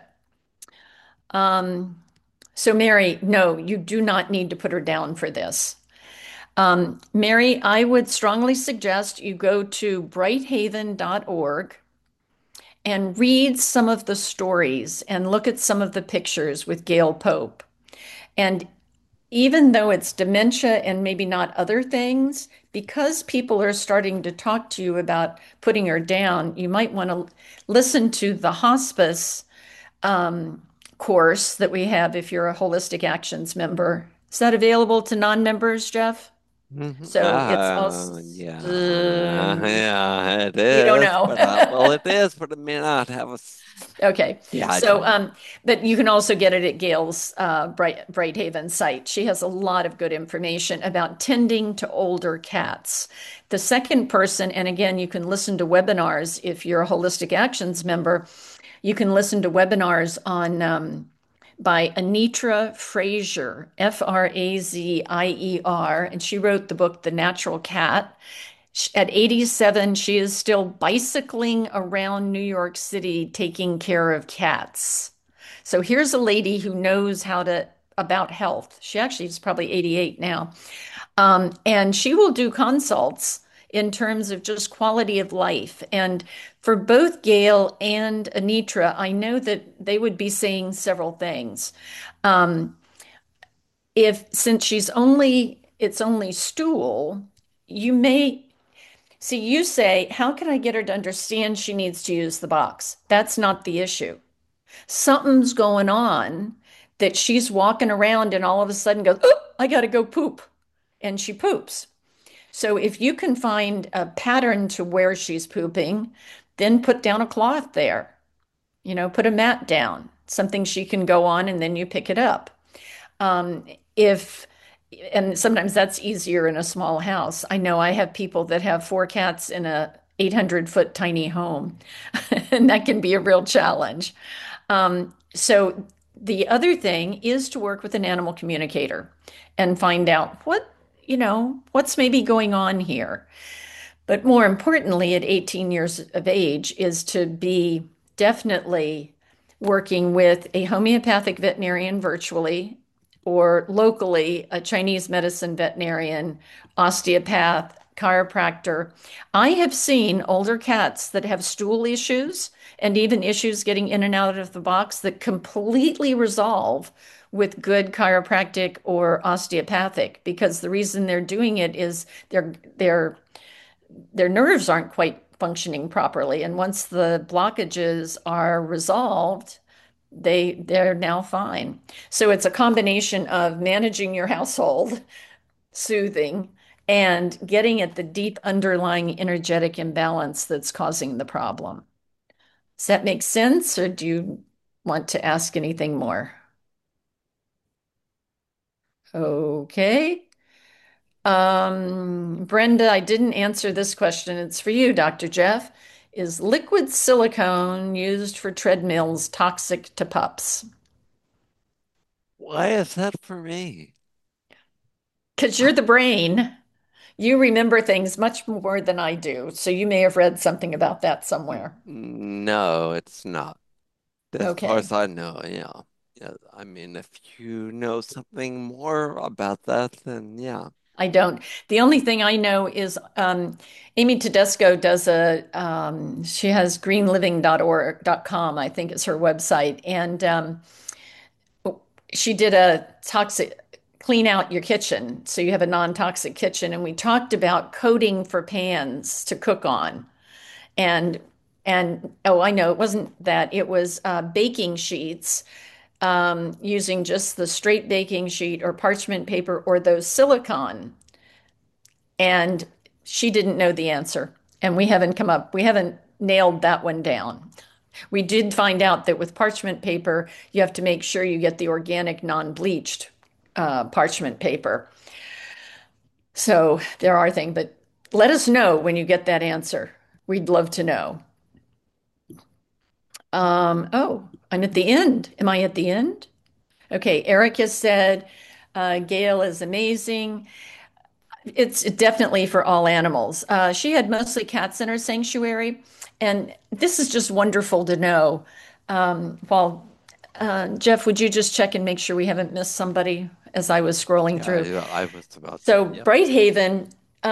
So Mary, no, you do not need to put her down for this. Mary, I would strongly suggest you go to brighthaven.org and read some of the stories and look at some of the pictures with Gail Pope. And even though it's dementia and maybe not other things, because people are starting to talk to you about putting her down, you might want to listen to the hospice course that we have if you're a Holistic Actions member. Is that available to non-members, Jeff? So it's also, Yeah, it you don't is, know. but well, it is, but it may not have a. Okay. Yeah, I So, don't. but you can also get it at Gail's Brighthaven site. She has a lot of good information about tending to older cats. The second person, and again, you can listen to webinars if you're a Holistic Actions member. You can listen to webinars on by Anitra Frazier, Frazier, and she wrote the book The Natural Cat. At 87, she is still bicycling around New York City taking care of cats. So here's a lady who knows about health. She actually is probably 88 now. And she will do consults in terms of just quality of life. And for both Gail and Anitra, I know that they would be saying several things. Since it's only stool, you may see, you say, how can I get her to understand she needs to use the box? That's not the issue. Something's going on that she's walking around and all of a sudden goes, oh, I got to go poop. And she poops. So if you can find a pattern to where she's pooping, then put down a cloth there. Put a mat down, something she can go on, and then you pick it up. If and sometimes that's easier in a small house. I know I have people that have 4 cats in a 800-foot tiny home, and that can be a real challenge. So the other thing is to work with an animal communicator and find out what's maybe going on here. But more importantly, at 18 years of age, is to be definitely working with a homeopathic veterinarian virtually or locally a Chinese medicine veterinarian, osteopath, chiropractor. I have seen older cats that have stool issues and even issues getting in and out of the box that completely resolve with good chiropractic or osteopathic because the reason they're doing it is their nerves aren't quite functioning properly. And once the blockages are resolved, they're now fine. So it's a combination of managing your household, soothing, and getting at the deep underlying energetic imbalance that's causing the problem. Does that make sense, or do you want to ask anything more? Okay. Brenda, I didn't answer this question. It's for you, Dr. Jeff. Is liquid silicone used for treadmills toxic to pups? Why is that for me? Because you're the brain. You remember things much more than I do. So you may have read something about that somewhere. No, it's not. As far Okay. as I know, yeah. Yeah, I mean, if you know something more about that, then yeah. I don't. The only thing I know is Amy Tedesco does she has greenliving.org.com, I think is her website. And she did a toxic clean out your kitchen so you have a non-toxic kitchen. And we talked about coating for pans to cook on. And oh, I know it wasn't that. It was baking sheets using just the straight baking sheet or parchment paper or those silicone. And she didn't know the answer. And we haven't nailed that one down. We did find out that with parchment paper, you have to make sure you get the organic, non-bleached parchment paper. So there are things, but let us know when you get that answer. We'd love to know. Oh, I'm at the end. Am I at the end? Okay, Erica said, Gail is amazing. It's definitely for all animals. She had mostly cats in her sanctuary, and this is just wonderful to know. While Jeff, would you just check and make sure we haven't missed somebody as I was scrolling Yeah, through? I was about to. So Yep. Brighthaven,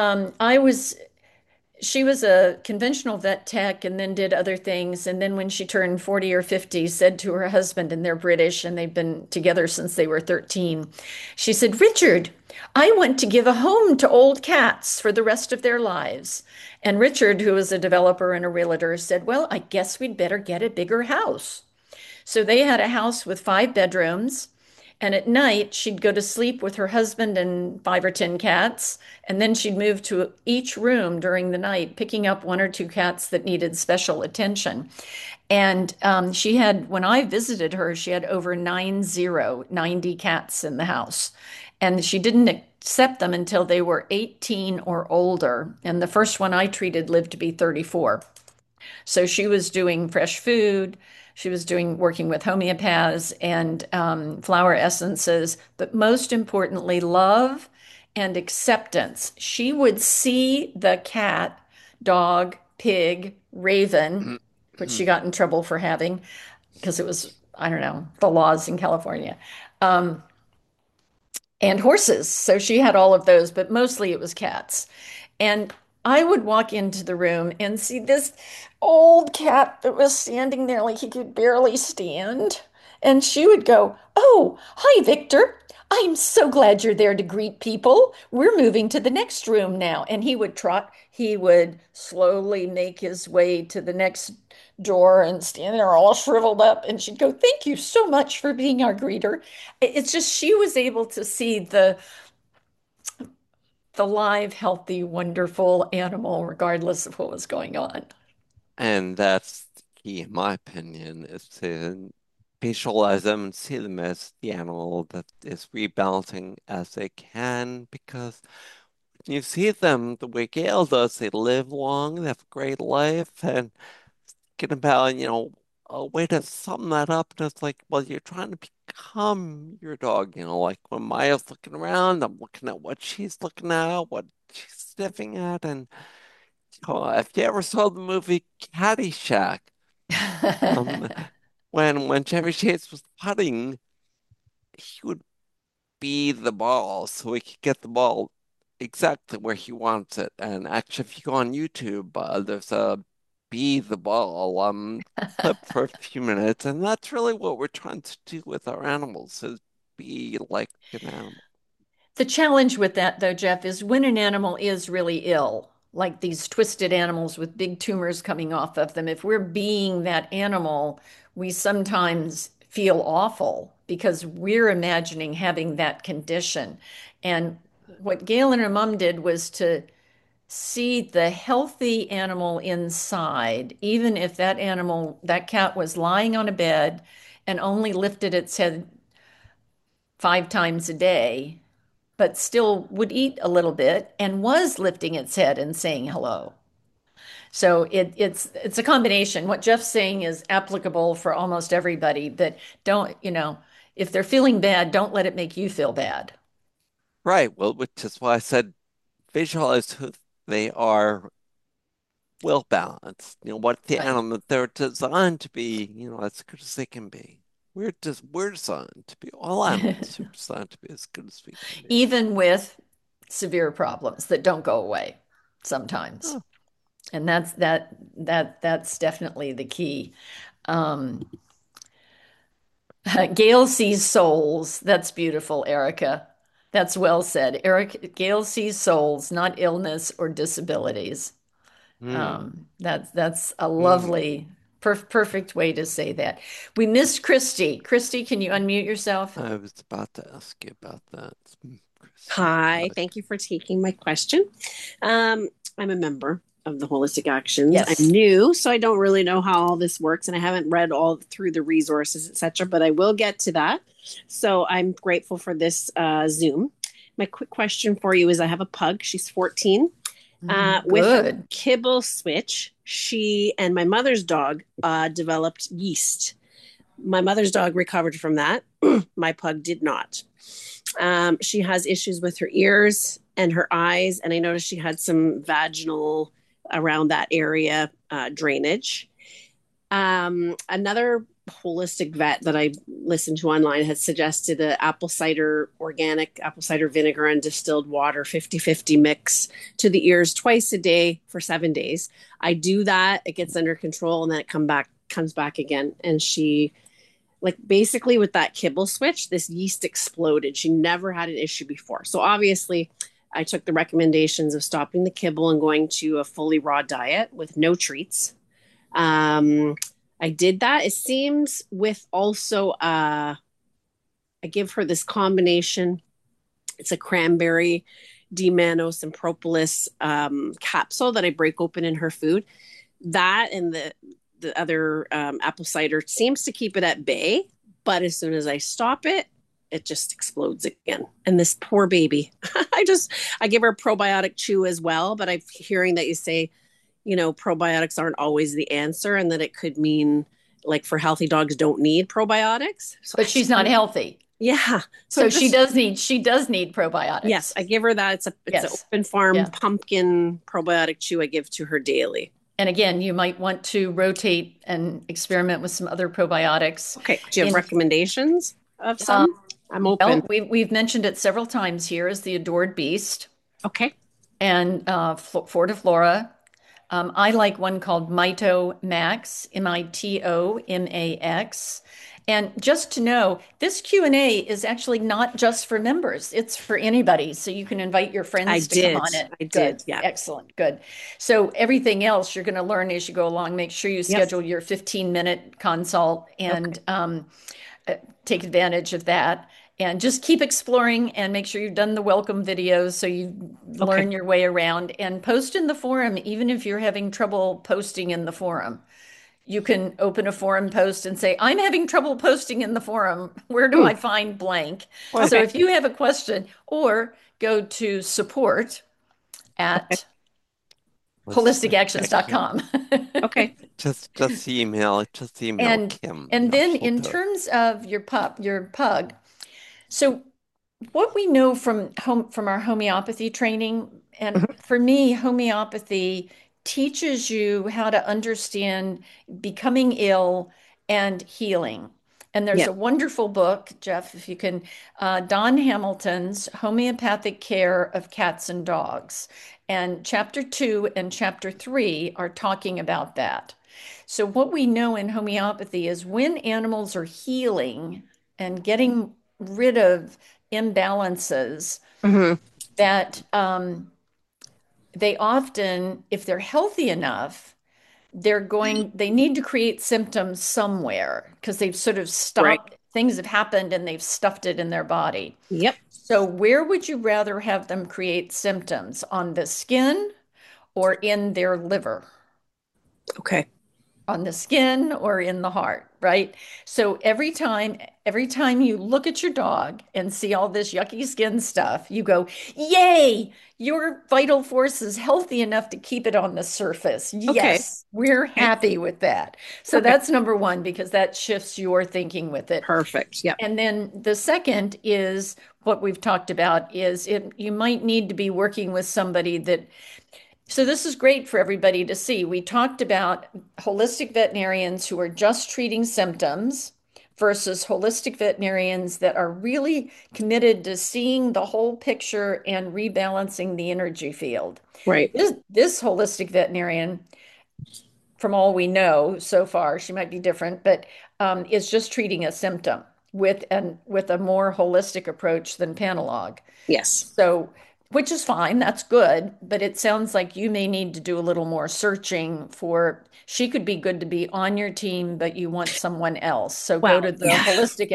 she was a conventional vet tech and then did other things. And then when she turned 40 or 50, said to her husband, and they're British and they've been together since they were 13, she said, Richard, I want to give a home to old cats for the rest of their lives. And Richard, who was a developer and a realtor, said, well, I guess we'd better get a bigger house. So they had a house with 5 bedrooms. And at night, she'd go to sleep with her husband and 5 or 10 cats. And then she'd move to each room during the night, picking up 1 or 2 cats that needed special attention. And when I visited her, she had over 90 cats in the house. And she didn't accept them until they were 18 or older. And the first one I treated lived to be 34. So she was doing fresh food. She was working with homeopaths and flower essences, but most importantly, love and acceptance. She would see the cat, dog, pig, raven, which she got in trouble for having because it was, I don't know, the laws in California, and horses. So she had all of those, but mostly it was cats. And I would walk into the room and see this old cat that was standing there like he could barely stand. And she would go, oh, hi, Victor. I'm so glad you're there to greet people. We're moving to the next room now. And he would slowly make his way to the next door and stand there all shriveled up. And she'd go, thank you so much for being our greeter. It's just she was able to see the live, healthy, wonderful animal, regardless of what was going on. And that's the key, in my opinion, is to visualize them and see them as the animal that is rebalancing as they can, because when you see them the way Gail does, they live long, they have a great life, and thinking about, a way to sum that up, and it's like, well, you're trying to become your dog, like when Maya's looking around, I'm looking at what she's looking at, what she's sniffing at, and if you ever saw the movie Caddyshack, Um, when Chevy Chase was putting, he would be the ball so he could get the ball exactly where he wants it. And actually, if you go on YouTube, there's a be the ball clip for a few minutes, and that's really what we're trying to do with our animals is be like an animal. The challenge with that, though, Jeff, is when an animal is really ill, like these twisted animals with big tumors coming off of them, if we're being that animal, we sometimes feel awful because we're imagining having that condition. And what Gail and her mom did was to see the healthy animal inside, even if that animal, that cat was lying on a bed and only lifted its head 5 times a day but still would eat a little bit and was lifting its head and saying hello. So it's a combination. What Jeff's saying is applicable for almost everybody that don't, if they're feeling bad, don't let it make you feel bad. Right. Well, which is why I said visualize who they are well balanced. What the Right. animal they're designed to be, as good as they can be. We're designed to be all animals are designed to be as good as we can be. Even with severe problems that don't go away sometimes. Oh. And that's definitely the key. Um, Gail sees souls. That's beautiful, Erica. That's well said. Gail sees souls, not illness or disabilities. That's a lovely, perfect way to say that. We missed Christy. Christy, can you unmute yourself? I was about to ask you about that. Hi, thank you for taking my question. I'm a member of the Holistic Actions. Yes. I'm new, so I don't really know how all this works, and I haven't read all through the resources, etc. But I will get to that. So I'm grateful for this Zoom. My quick question for you is: I have a pug. She's 14. With a kibble switch, she and my mother's dog developed yeast. My mother's dog recovered from that. My pug did not. She has issues with her ears and her eyes, and I noticed she had some vaginal around that area drainage. Another holistic vet that I listened to online had suggested a organic apple cider vinegar and distilled water 50-50 mix to the ears twice a day for 7 days. I do that, it gets under control, and then it comes back again. And she, like, basically with that kibble switch, this yeast exploded. She never had an issue before. So obviously I took the recommendations of stopping the kibble and going to a fully raw diet with no treats. I did that. It seems with also, I give her this combination. It's a cranberry, D-mannose, and propolis capsule that I break open in her food. That and the other apple cider seems to keep it at bay. But as soon as I stop it, it just explodes again. And this poor baby, I give her a probiotic chew as well. But I'm hearing that you say, probiotics aren't always the answer, and that it could mean, like, for healthy dogs don't need probiotics. So but she's not healthy. Yeah. So she does need probiotics. Yes, I give her that. It's an Open Farm pumpkin probiotic chew I give to her daily. And again, you might want to rotate and experiment with some other probiotics. Okay. Do you have recommendations of some? I'm open. Well, we've mentioned it several times here as the Adored Beast. Okay. And Fortiflora. I like one called Mito Max, MITOMAX. And just to know, this Q&A is actually not just for members. It's for anybody. So you can invite your friends to come on it. I did. Yeah. Excellent. Good. So everything else you're going to learn as you go along. Make sure you schedule your 15-minute consult and take advantage of that. And just keep exploring and make sure you've done the welcome videos so you learn your way around, and post in the forum. Even if you're having trouble posting in the forum, you can open a forum post and say, I'm having trouble posting in the forum. Where do I find blank? Okay. So if you have a question, or go to support at holisticactions.com. Okay. Just email Kim. And then in terms of your pug, so what we know from our homeopathy training, and for me, homeopathy teaches you how to understand becoming ill and healing. And there's Yeah. a wonderful book, Jeff, if you can, Don Hamilton's Homeopathic Care of Cats and Dogs. And chapter 2 and chapter 3 are talking about that. So, what we know in homeopathy is when animals are healing and getting rid of imbalances, Hmm. that they often, if they're healthy enough, they need to create symptoms somewhere because they've sort of Right. stopped, things have happened and they've stuffed it in their body. Yep. So, where would you rather have them create symptoms? On the skin or in their liver? Okay. On the skin or in the heart, right? So every time you look at your dog and see all this yucky skin stuff, you go, "Yay, your vital force is healthy enough to keep it on the surface." Okay. Yes, we're Okay. happy with that. So Okay. that's number one because that shifts your thinking with it. Perfect. Yep. And then the second is what we've talked about is you might need to be working with somebody that so this is great for everybody to see. We talked about holistic veterinarians who are just treating symptoms versus holistic veterinarians that are really committed to seeing the whole picture and rebalancing the energy field. Right. This holistic veterinarian, from all we know so far, she might be different, but is just treating a symptom with a more holistic approach than Panalog. Yes. So, which is fine, that's good, but it sounds like you may need to do a little more searching for she could be good to be on your team, but you want someone else. So go Well, to the yeah.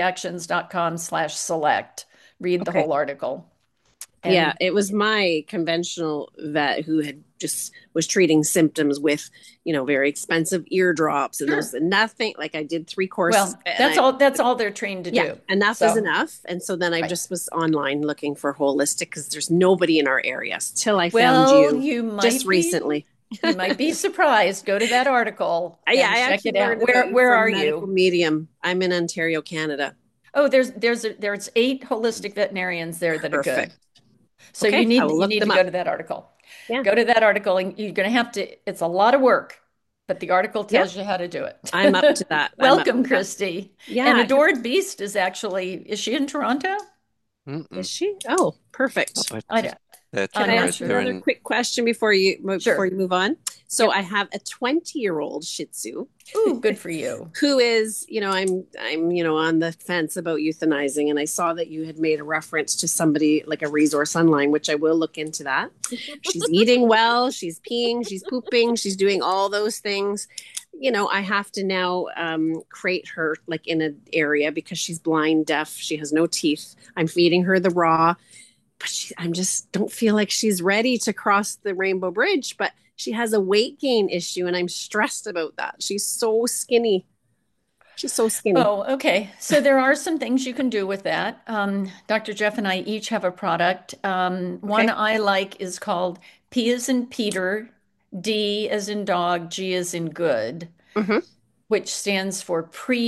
holisticactions.com/select, read the Okay. whole article. Yeah, And it was my conventional vet who had just was treating symptoms with, very expensive eardrops and those sure. and nothing. Like I did 3 courses Well, and that's all they're trained to yeah, do. enough is So, enough. And so then I right. just was online looking for holistic because there's nobody in our area till I found Well, you just recently. you might be surprised. Go to that article Yeah, and I check actually it out. learned about you Where from are Medical you? Medium. I'm in Ontario, Canada. Oh, there's 8 holistic veterinarians there that are good. Perfect. So Okay, I will you look need them to go up. to that article. Yeah. Go to that article and you're going to have to, it's a lot of work, but the article Yep. tells you how to do it. I'm up to that. I'm up Welcome, to that. Christy. And Yeah. Adored Beast is she in Toronto? Mm-mm. Is she? Oh, perfect. But I don't, that's Can I'm I not right ask sure. there another in quick question before you Sure. move on? So Yep. I have a 20-year-old Shih Tzu Ooh, good for you. who is, I'm on the fence about euthanizing, and I saw that you had made a reference to somebody like a resource online, which I will look into that. She's eating well, she's peeing, she's pooping, she's doing all those things. I have to now crate her like in an area because she's blind, deaf, she has no teeth. I'm feeding her the raw, but I'm just don't feel like she's ready to cross the Rainbow Bridge. But she has a weight gain issue, and I'm stressed about that. She's so skinny. She's so skinny. Oh, okay. So there are some things you can do with that. Dr. Jeff and I each have a product. One Okay. I like is called P as in Peter, D as in dog, G as in good, Hmm. which stands for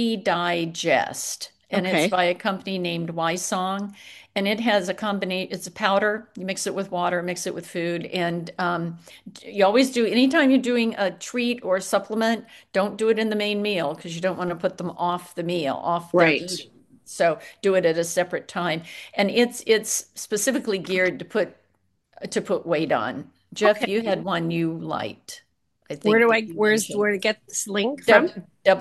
Pre-Digest. And it's Okay. by a company named Ysong. And it has it's a powder. You mix it with water, mix it with food. And you always do, anytime you're doing a treat or a supplement, don't do it in the main meal because you don't want to put them off the meal, off their Right. eating. So do it at a separate time. And it's specifically geared to put weight on. Jeff, Okay. you had one you liked. I Where think do that I you mentioned. where to get this link from?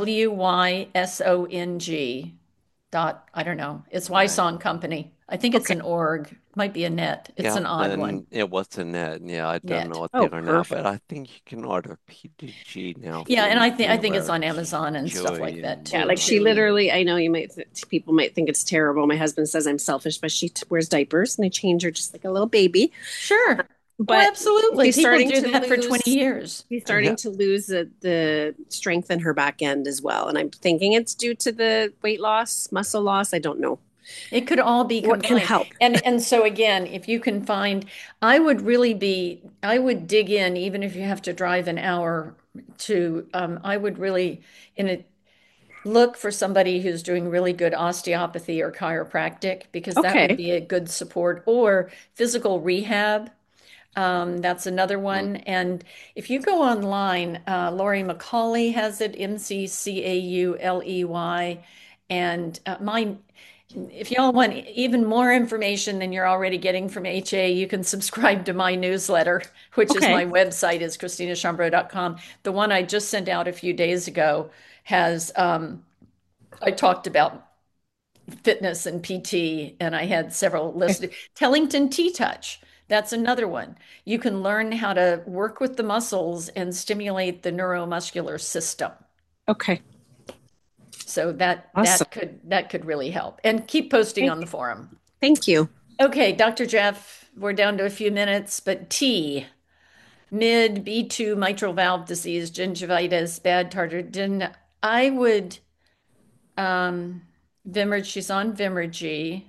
Wysong dot, I don't know. It's right. Wysong Company. I think it's Okay. an org. Might be a net. It's Yeah, an odd one. and it was a net. Yeah, I don't know Net. what Oh, they are now, perfect. but I think you can order PDG now Yeah, and from I think it's anywhere. on Amazon and stuff Joy like that and Yeah, too. like she Chewy. literally, I know people might think it's terrible. My husband says I'm selfish, but she wears diapers and I change her just like a little baby. Sure. Oh, But absolutely. she's People starting do to that for 20 lose. years. She's starting Yeah. to lose the strength in her back end as well. And I'm thinking it's due to the weight loss, muscle loss. I don't know. It could all be What can combined. help? And so again, if you can find, I would dig in, even if you have to drive an hour to, I would really look for somebody who's doing really good osteopathy or chiropractic because that would Okay. be a good support or physical rehab. That's another Mm. one. And if you go online, Lori McCauley has it, McCauley. And mine, if y'all want even more information than you're already getting from HA, you can subscribe to my newsletter, which is Okay. my website is christinachambreau.com. The one I just sent out a few days ago has, I talked about fitness and PT, and I had several listed. Tellington T-Touch, that's another one. You can learn how to work with the muscles and stimulate the neuromuscular system. Okay. So that Awesome. that could really help. And keep posting on the Thank, forum. thank you. Okay, Dr. Jeff, we're down to a few minutes, but T, mid B2 mitral valve disease, gingivitis, bad tartar, didn't I would Vimerge, she's on Vimergy.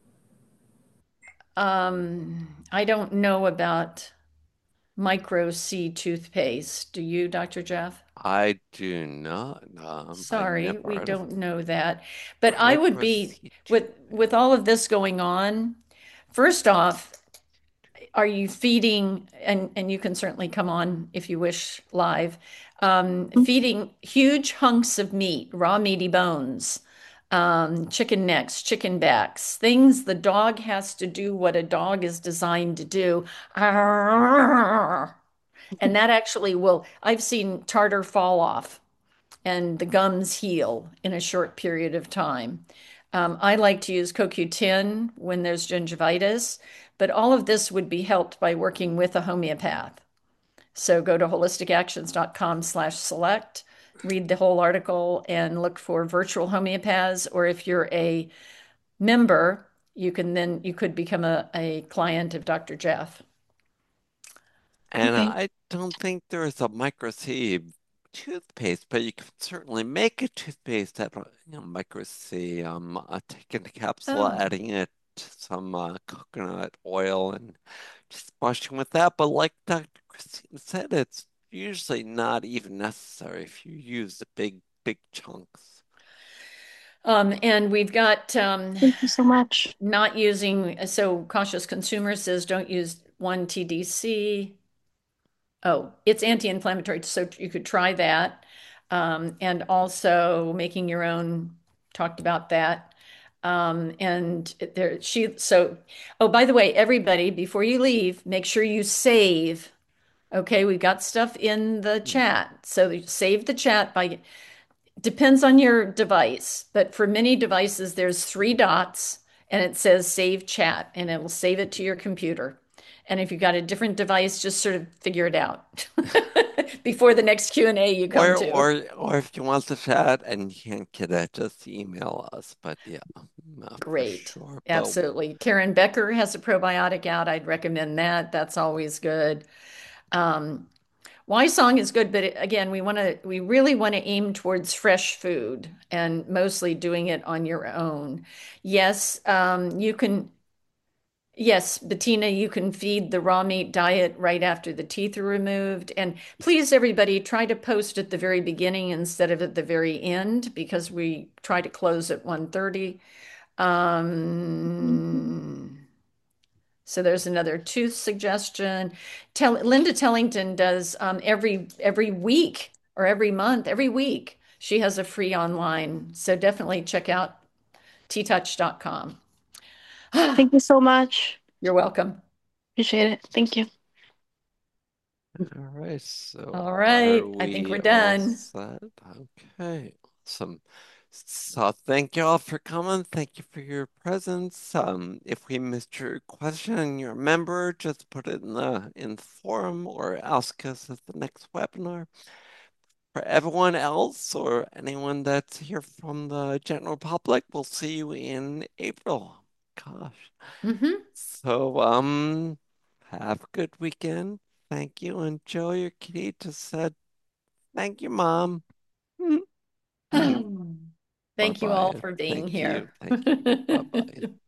I don't know about Micro C toothpaste. Do you, Dr. Jeff? I do not. I Sorry, never we heard of don't know that. But I would be microCT. with all of this going on, first off, are you feeding, and you can certainly come on if you wish live, feeding huge hunks of meat, raw meaty bones, chicken necks, chicken backs, things the dog has to do what a dog is designed to do. And that actually will, I've seen tartar fall off and the gums heal in a short period of time. I like to use CoQ10 when there's gingivitis, but all of this would be helped by working with a homeopath. So go to holisticactions.com/select, read the whole article and look for virtual homeopaths, or if you're a member, you could become a client of Dr. Jeff. And Okay. I don't think there is a microC toothpaste, but you can certainly make a toothpaste out of microC. Taking the capsule, Oh. adding it to some coconut oil, and just washing with that. But like Dr. Christine said, it's usually not even necessary if you use the big chunks. And we've got Thank you so much. not using, so Cautious Consumer says don't use 1-TDC. Oh, it's anti-inflammatory, so you could try that. And also making your own, talked about that. And there, oh, by the way, everybody, before you leave, make sure you save. Okay, we've got stuff in the chat. So save the chat by, depends on your device, but for many devices, there's three dots and it says save chat and it will save it to your computer. And if you've got a different device, just sort of figure it out before the next Q&A you come Or, to. or if you want to chat and you can't get it, just email us. But yeah, for Great. sure. But Absolutely. Karen Becker has a probiotic out. I'd recommend that. That's always good. Y-Song is good, but again, we really want to aim towards fresh food and mostly doing it on your own. Yes, you can. Yes, Bettina, you can feed the raw meat diet right after the teeth are removed. And please, everybody, try to post at the very beginning instead of at the very end because we try to close at 1:30. So there's another tooth suggestion. Linda Tellington does every week or every month, every week. She has a free online. So definitely check out ttouch.com. Thank you so much. You're welcome. Appreciate it. Thank you. all right, so All are right. I think we we're all done. set? Okay, awesome. So thank you all for coming. Thank you for your presence. If we missed your question and you're a member, just put it in the forum or ask us at the next webinar. For everyone else or anyone that's here from the general public, we'll see you in April. Gosh. So have a good weekend. Thank you. And Joe, your kitty just said thank you, Mom. Thank you all Bye-bye. for being Thank here. you. Thank you. Bye-bye.